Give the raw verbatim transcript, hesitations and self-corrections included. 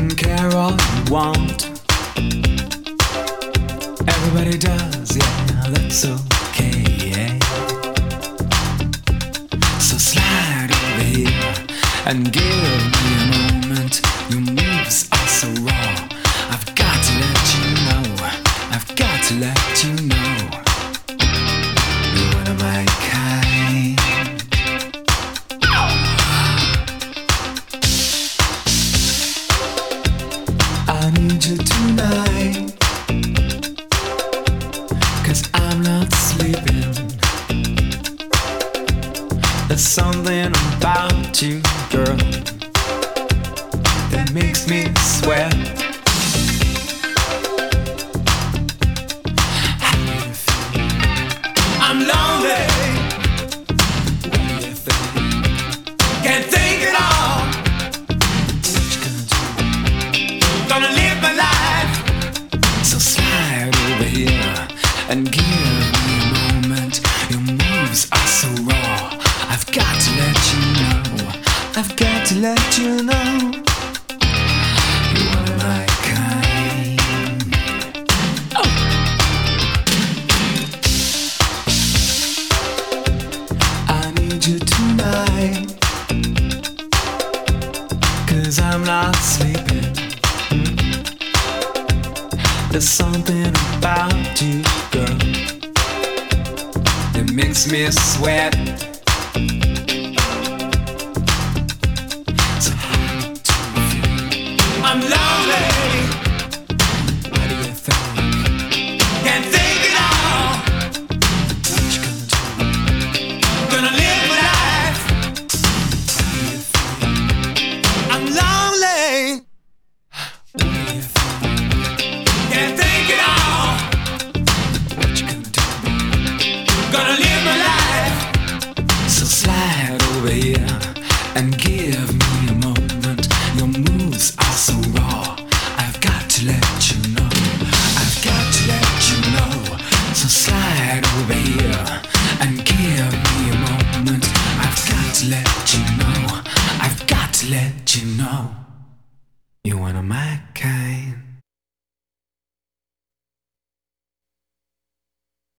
can care all you want. Everybody does, yeah, that's okay, yeah. So slide over here and give me a moment. Your moves are so raw. I've got to let you know. I've got to let you know. You're one of my kind. I need you tonight, 'cause I'm not sleeping. There's something about you, girl, that makes me sweat. How do you feel? I'm lonely. What do you think? Can't think at all. What you gonna do? Gonna live my life. So slide over here and give me a moment. Your moves are so raw. I've got to let you know. I've got to let you know. You're one of my kind. Oh. I need you tonight, 'cause I'm not sleeping. There's something about you, girl, that makes me sweat. So how do you feel? I'm lonely. What do you think? Can't think at all. What you gonna do? Gonna live my life. How do you feel? I'm lonely. What do you think? Can't think at all. What you gonna do? Gonna live my life. So slide over here and give me a moment. Your moves are so raw. I've got to let you know. I've got to let you know. So slide over here and give me a moment. I've got to let you know. I've got to let you know. You're one of my kind.